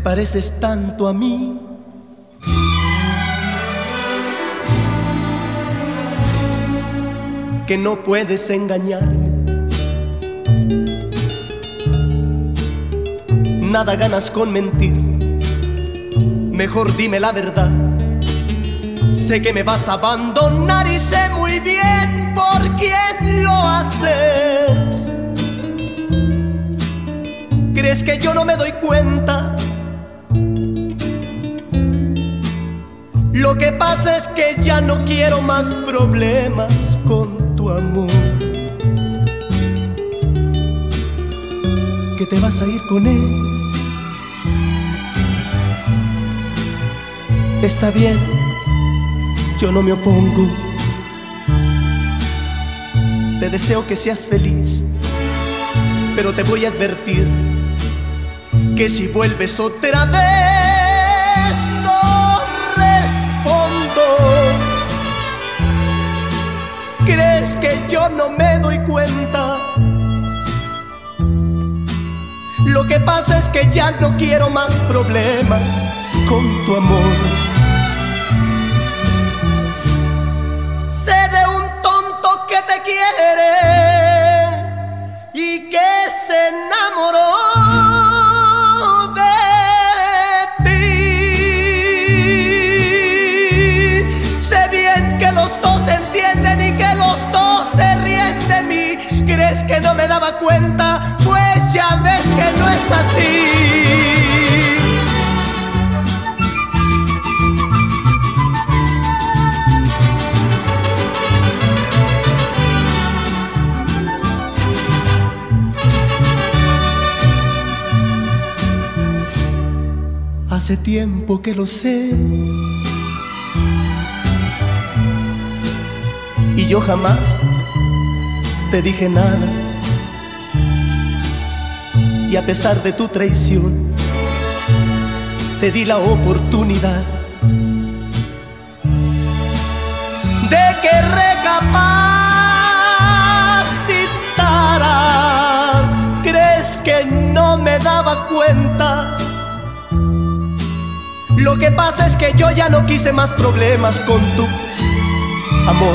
pareces tanto a mí. Que no puedes engañarme. Nada ganas con mentir. Mejor dime la verdad. Sé que me vas a abandonar y sé muy bien por quién lo haces. ¿Crees que yo no me doy cuenta? Lo que pasa es que ya no quiero más problemas con tu amor. Que te vas a ir con él. Está bien, yo no me opongo. Te deseo que seas feliz, pero te voy a advertir que si vuelves otra vez no respondo. ¿Crees que yo no me doy cuenta? Lo que pasa es que ya no quiero más problemas con tu amor. Sé de un tonto que te quiere y que se enamoró de ti. Sé bien que los dos se entienden y que los dos se ríen de mí. ¿Crees que no me daba cuenta? Pues ya ves que no es así. Hace tiempo que lo sé y yo jamás te dije nada. Y a pesar de tu traición te di la oportunidad de que recapacitaras. ¿Crees que no me daba cuenta? Lo que pasa es que yo ya no quise más problemas con tu amor.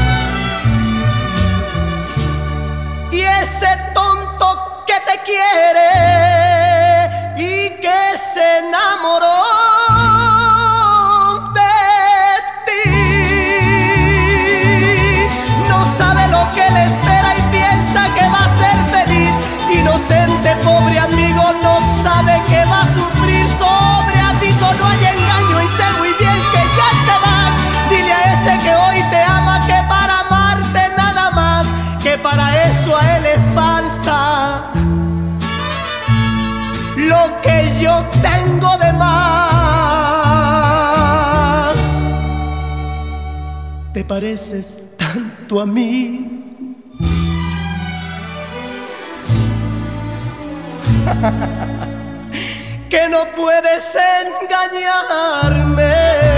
Y ese tonto que te quiere y que se enamoró de ti, no sabe lo que le espera y piensa que va a ser feliz. Inocente, pobre amigo, no sabe que va a sufrir. Sobre aviso no hay engaño y sé muy bien que ya te vas. Dile a ese que hoy te ama que para amarte nada más, que para eso a él le falta lo que yo tengo de más. Te pareces tanto a mí. Que no puedes engañarme.